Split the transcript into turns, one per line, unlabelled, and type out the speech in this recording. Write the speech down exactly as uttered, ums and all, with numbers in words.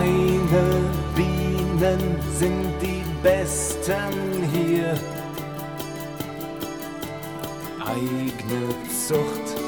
Meine Bienen sind die Besten hier. Eigene Zucht